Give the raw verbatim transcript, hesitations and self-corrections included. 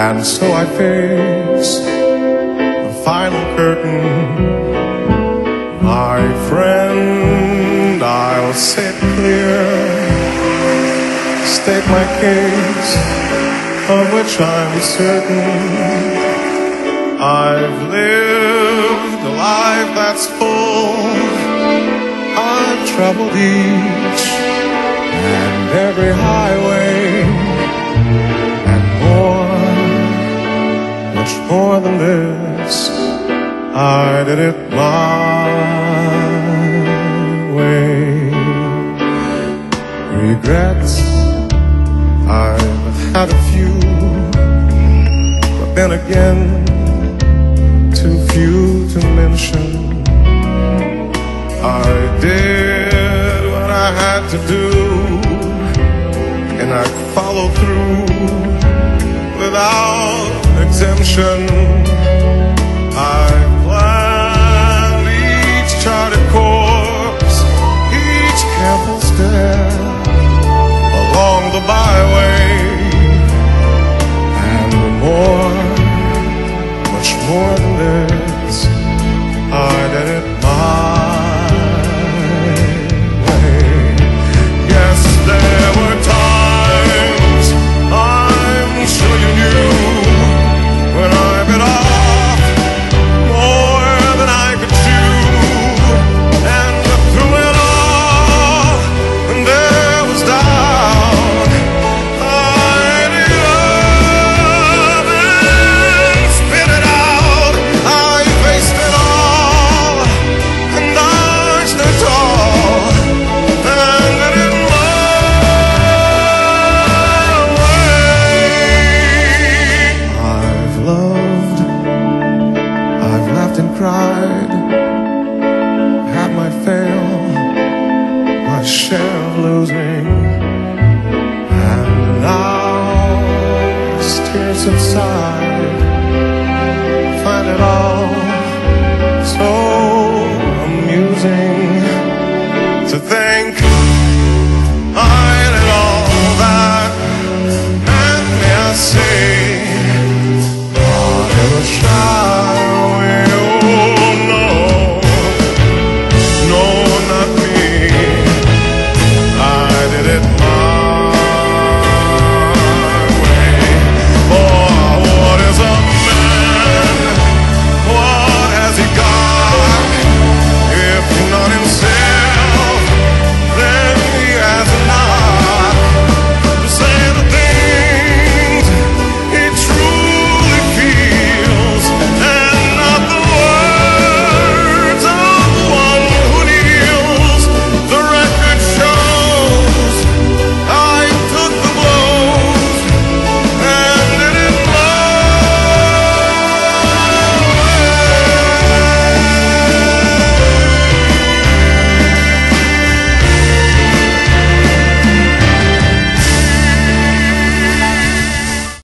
And so I face the final curtain. My friend, I'll say it clear, state my case, of which I'm certain. I've lived a life that's full. I've traveled each and every highway, and more, much more than this, I did it my way. Regrets, I've had a few, but then again, too few to mention. I did what I had to do, and I followed through without exemption. I planned each charted course, each careful step along the byway, and more, much more than this, I did it my way. Yes, there were times, I'm sure you knew, when I bit off more than I could chew, and through it all, when there was doubt, I ate it up and spit it out. I faced it all and dodged it all, and did it my way. I've loved, I've laughed and cried, had my fill, my share of losing.